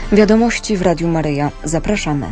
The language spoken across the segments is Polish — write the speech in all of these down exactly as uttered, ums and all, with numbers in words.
Wiadomości w Radiu Maryja. Zapraszamy.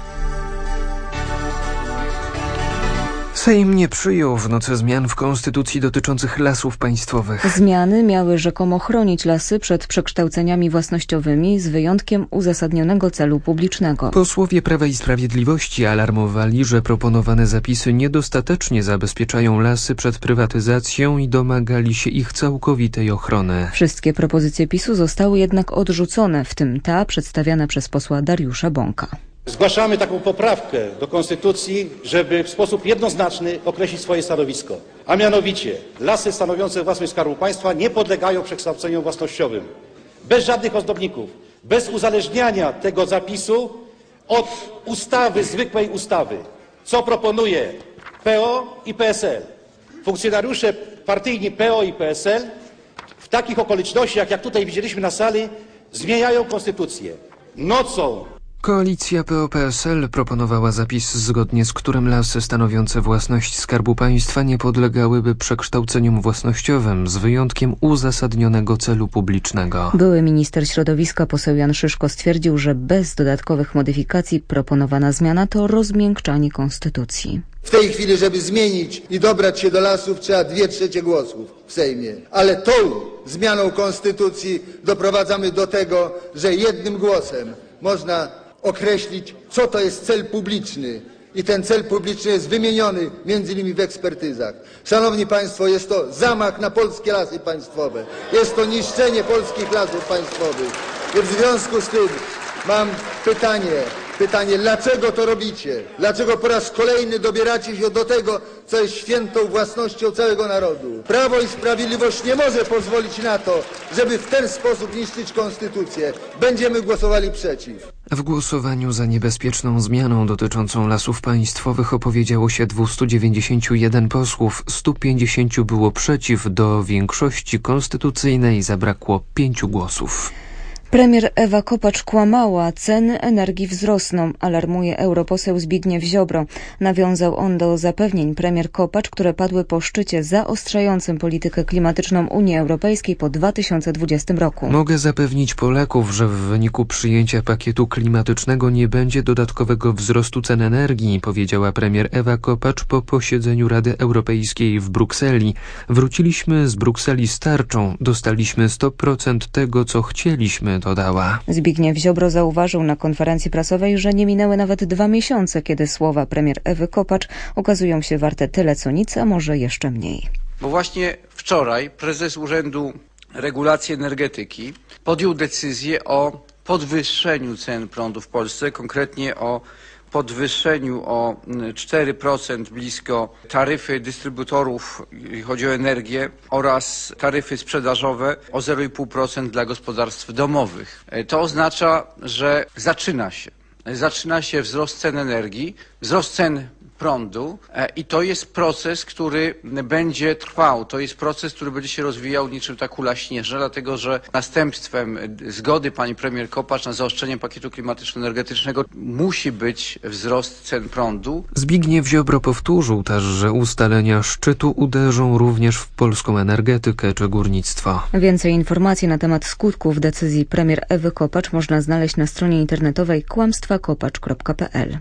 Sejm nie przyjął w nocy zmian w konstytucji dotyczących lasów państwowych. Zmiany miały rzekomo chronić lasy przed przekształceniami własnościowymi z wyjątkiem uzasadnionego celu publicznego. Posłowie Prawa i Sprawiedliwości alarmowali, że proponowane zapisy niedostatecznie zabezpieczają lasy przed prywatyzacją i domagali się ich całkowitej ochrony. Wszystkie propozycje PiSu zostały jednak odrzucone, w tym ta przedstawiana przez posła Dariusza Bąka. Zgłaszamy taką poprawkę do Konstytucji, żeby w sposób jednoznaczny określić swoje stanowisko. A mianowicie lasy stanowiące własność Skarbu Państwa nie podlegają przekształceniom własnościowym. Bez żadnych ozdobników, bez uzależniania tego zapisu od ustawy, zwykłej ustawy, co proponuje P O i P S L. Funkcjonariusze partyjni P O i P S L w takich okolicznościach, jak tutaj widzieliśmy na sali, zmieniają konstytucję. Nocą. Koalicja P O P S L proponowała zapis, zgodnie z którym lasy stanowiące własność Skarbu Państwa nie podlegałyby przekształceniom własnościowym, z wyjątkiem uzasadnionego celu publicznego. Były minister środowiska poseł Jan Szyszko stwierdził, że bez dodatkowych modyfikacji proponowana zmiana to rozmiękczanie konstytucji. W tej chwili, żeby zmienić i dobrać się do lasów, trzeba dwie trzecie głosów w Sejmie. Ale tą zmianą konstytucji doprowadzamy do tego, że jednym głosem można określić, co to jest cel publiczny. I ten cel publiczny jest wymieniony między innymi w ekspertyzach. Szanowni Państwo, jest to zamach na polskie lasy państwowe. Jest to niszczenie polskich lasów państwowych. I w związku z tym mam pytanie, pytanie, dlaczego to robicie? Dlaczego po raz kolejny dobieracie się do tego, co jest świętą własnością całego narodu? Prawo i Sprawiedliwość nie może pozwolić na to, żeby w ten sposób niszczyć konstytucję. Będziemy głosowali przeciw. W głosowaniu za niebezpieczną zmianą dotyczącą lasów państwowych opowiedziało się dwieście dziewięćdziesiąt jeden posłów, sto pięćdziesiąt było przeciw, do większości konstytucyjnej zabrakło pięciu głosów. Premier Ewa Kopacz kłamała, ceny energii wzrosną, alarmuje europoseł Zbigniew Ziobro. Nawiązał on do zapewnień premier Kopacz, które padły po szczycie zaostrzającym politykę klimatyczną Unii Europejskiej po dwa tysiące dwudziestym roku. Mogę zapewnić Polaków, że w wyniku przyjęcia pakietu klimatycznego nie będzie dodatkowego wzrostu cen energii, powiedziała premier Ewa Kopacz po posiedzeniu Rady Europejskiej w Brukseli. Wróciliśmy z Brukseli z tarczą, dostaliśmy sto procent tego, co chcieliśmy, dodała. Zbigniew Ziobro zauważył na konferencji prasowej, że nie minęły nawet dwa miesiące, kiedy słowa premier Ewy Kopacz okazują się warte tyle co nic, a może jeszcze mniej. Bo właśnie wczoraj prezes Urzędu Regulacji Energetyki podjął decyzję o podwyższeniu cen prądu w Polsce, konkretnie o podwyższeniu o cztery procent blisko taryfy dystrybutorów, jeśli chodzi o energię, oraz taryfy sprzedażowe o zero przecinek pięć procent dla gospodarstw domowych. To oznacza, że zaczyna się, zaczyna się wzrost cen energii, wzrost cen prądu i to jest proces, który będzie trwał. To jest proces, który będzie się rozwijał niczym ta kula śnieżna, dlatego że następstwem zgody pani premier Kopacz na zaostrzenie pakietu klimatyczno-energetycznego musi być wzrost cen prądu. Zbigniew Ziobro powtórzył też, że ustalenia szczytu uderzą również w polską energetykę czy górnictwo. Więcej informacji na temat skutków decyzji premier Ewy Kopacz można znaleźć na stronie internetowej kłamstwa kopacz kropka p l.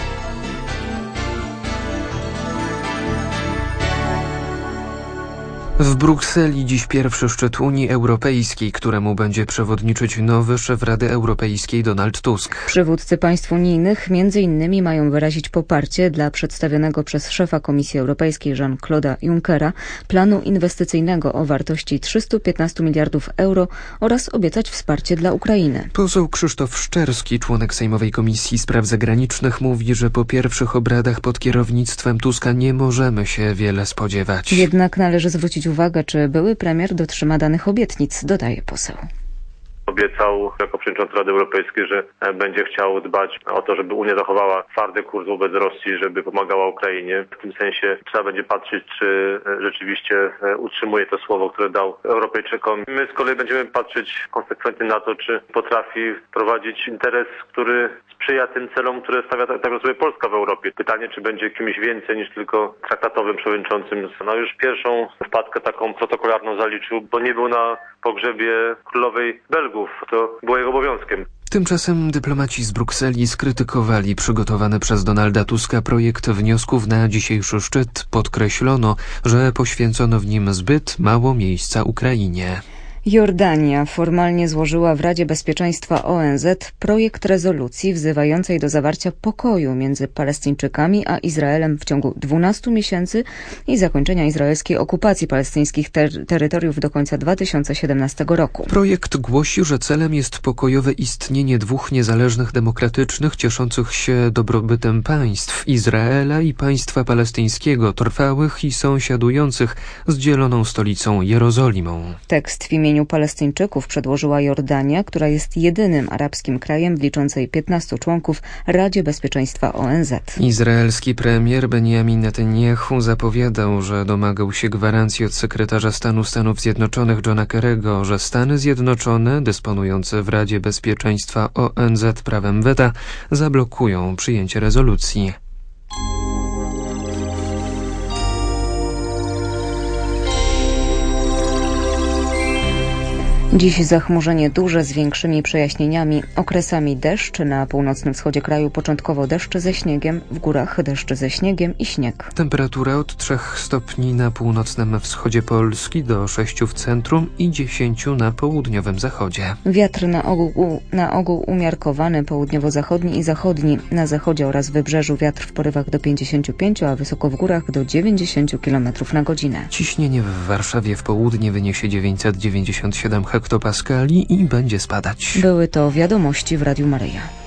W Brukseli dziś pierwszy szczyt Unii Europejskiej, któremu będzie przewodniczyć nowy szef Rady Europejskiej Donald Tusk. Przywódcy państw unijnych między innymi mają wyrazić poparcie dla przedstawionego przez szefa Komisji Europejskiej Jean-Claude'a Junckera planu inwestycyjnego o wartości trzysta piętnaście miliardów euro oraz obiecać wsparcie dla Ukrainy. Poseł Krzysztof Szczerski, członek Sejmowej Komisji Spraw Zagranicznych, mówi, że po pierwszych obradach pod kierownictwem Tuska nie możemy się wiele spodziewać. Jednak należy zwrócić uwagę, czy były premier dotrzyma danych obietnic, dodaje poseł. Obiecał jako przewodniczący Rady Europejskiej, że będzie chciał dbać o to, żeby Unia zachowała twardy kurs wobec Rosji, żeby pomagała Ukrainie. W tym sensie trzeba będzie patrzeć, czy rzeczywiście utrzymuje to słowo, które dał Europejczykom. My z kolei będziemy patrzeć konsekwentnie na to, czy potrafi wprowadzić interes, który sprzyja tym celom, które stawia tak sobie Polska w Europie. Pytanie, czy będzie kimś więcej niż tylko traktatowym przewodniczącym. No już pierwszą wpadkę taką protokolarną zaliczył, bo nie był na pogrzebie królowej Belgów. To było jego obowiązkiem. Tymczasem dyplomaci z Brukseli skrytykowali przygotowany przez Donalda Tuska projekt wniosków na dzisiejszy szczyt. Podkreślono, że poświęcono w nim zbyt mało miejsca Ukrainie. Jordania formalnie złożyła w Radzie Bezpieczeństwa O N Z projekt rezolucji wzywającej do zawarcia pokoju między Palestyńczykami a Izraelem w ciągu dwunastu miesięcy i zakończenia izraelskiej okupacji palestyńskich ter- terytoriów do końca dwa tysiące siedemnastego roku. Projekt głosi, że celem jest pokojowe istnienie dwóch niezależnych, demokratycznych, cieszących się dobrobytem państw Izraela i państwa palestyńskiego, trwałych i sąsiadujących z dzieloną stolicą Jerozolimą. Tekst w imieniu Palestyńczyków przedłożyła Jordania, która jest jedynym arabskim krajem w liczącej piętnastu członków Radzie Bezpieczeństwa O N Z. Izraelski premier Benjamin Netanyahu zapowiadał, że domagał się gwarancji od sekretarza stanu Stanów Zjednoczonych Johna Kerry'ego, że Stany Zjednoczone, dysponujące w Radzie Bezpieczeństwa O N Z prawem weta, zablokują przyjęcie rezolucji. Dziś zachmurzenie duże z większymi przejaśnieniami, okresami deszcz, na północnym wschodzie kraju początkowo deszcz ze śniegiem, w górach deszcz ze śniegiem i śnieg. Temperatura od trzech stopni na północnym wschodzie Polski do sześciu w centrum i dziesięciu na południowym zachodzie. Wiatr na ogół, na ogół umiarkowany, południowo-zachodni i zachodni. Na zachodzie oraz wybrzeżu wiatr w porywach do pięćdziesięciu pięciu, a wysoko w górach do dziewięćdziesięciu kilometrów na godzinę. Ciśnienie w Warszawie w południe wyniesie dziewięćset dziewięćdziesiąt siedem hektopaskali i będzie spadać. Były to wiadomości w Radiu Maryja.